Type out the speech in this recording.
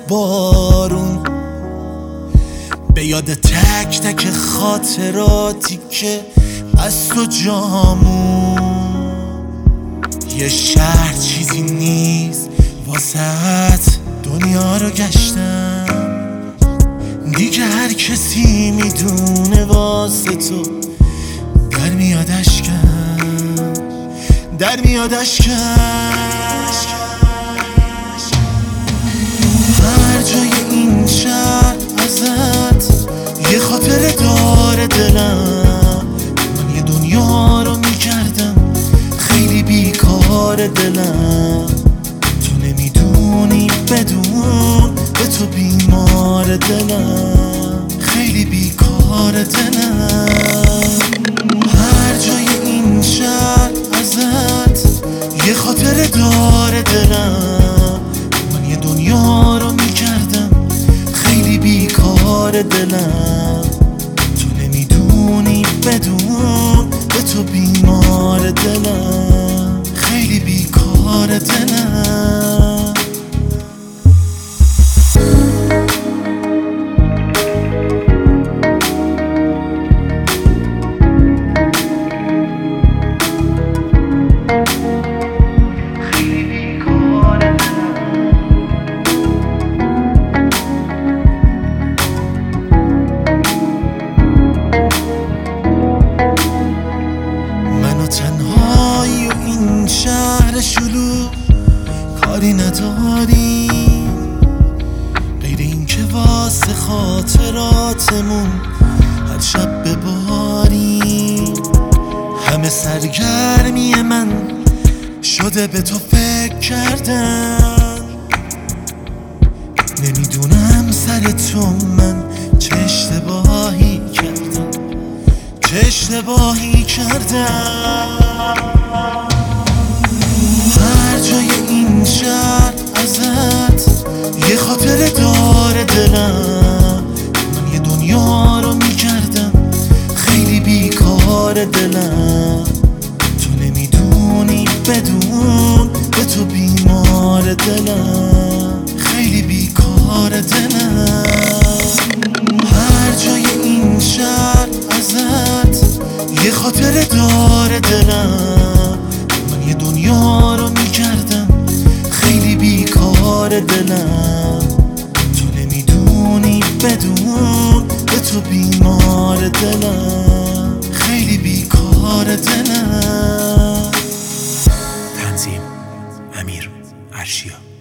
بارون، به یاد تک تک خاطراتی که از تو جامون. یه شهر چیزی نیست واسهت، دنیا رو گشتم دیگه، هر کسی میدونه واسه تو در میاد اشکم، در میاد اشکم. هر جای این شهر ازت یه خاطره داره دلم، من یه دنیا رو میکردم خیلی بیکار دلم. تو نمیدونی بدون به تو بیمار دلم، خیلی بیکار دلم. هر جای این شهر ازت یه خاطره داره دلم، من یه دنیا رو میکردم خیلی بیکار دلم. تو نمیدونی بدون به تو بیمار دلم، خیلی بیکار دلم. تنهایی و این شهر شلوغ کاری نداری غیر این که واسه خاطراتمون هر شب بباری. همه سرگرمی من شده به تو فکر کردن، نمیدونم سر تو من چه اشتباهی کردم، چه اشتباهی کردم. هر جای این شهر ازت یه خاطره داره دلم، من یه دنیا رو میکردم خیلی بیکار دلم. تو نمیدونی بدون به تو بیمار دلم، خیلی بیکار دلم. هر جای این شهر ازت یه خاطره داره دلم، من یه دنیا رو میکردم خیلی بیکار دلم. تو نمیدونی بدون به تو بیمار دلم، خیلی بیکار دلم. تنظیم امیر عرشیا.